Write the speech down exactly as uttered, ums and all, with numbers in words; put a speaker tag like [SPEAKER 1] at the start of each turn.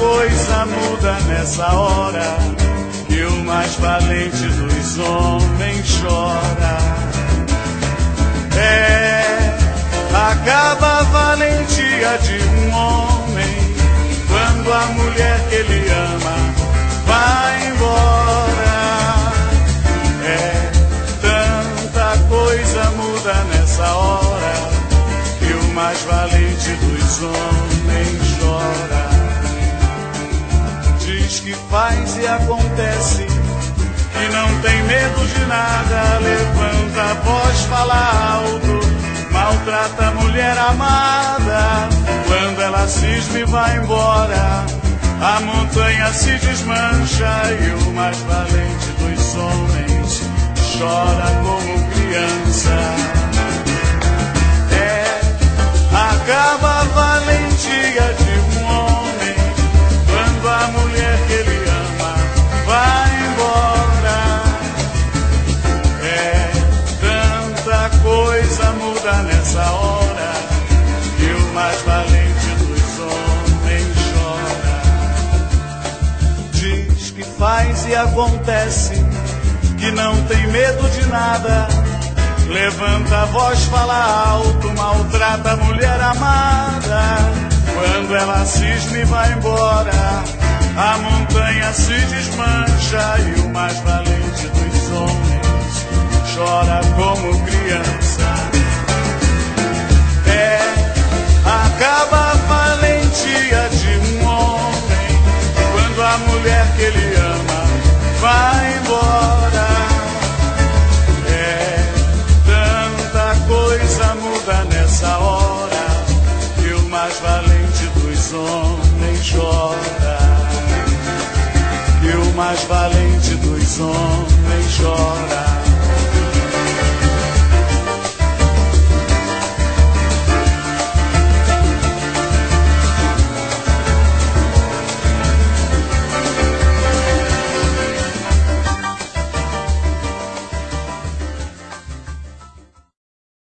[SPEAKER 1] coisa muda nessa hora, que o mais valente dos homens chora. É, acaba a valentia de um homem quando a mulher que ele ama vai embora. É, tanta coisa muda nessa hora, que o mais valente dos homens chora. Diz que faz e acontece, que não tem medo de nada, levanta a voz, fala alto, maltrata a mulher amada. Quando ela cisma e vai embora, a montanha se desmancha e o mais valente dos homens chora como criança. É, acaba a valentia de um homem quando a mulher que ele ama vai embora. É, tanta coisa muda nessa hora, que o mais valente dos homens chora. Diz que faz e acontece, que não tem medo de nada, levanta a voz, fala alto, maltrata a mulher amada. Quando ela cisma e vai embora, a montanha se desmancha e o mais valente dos homens chora como criança. É, acaba a valentia de um homem quando a mulher que ele ama vai embora. É, tanta coisa muda nessa hora, que o mais valente dos homens chora. Que o mais valente dos homens chora.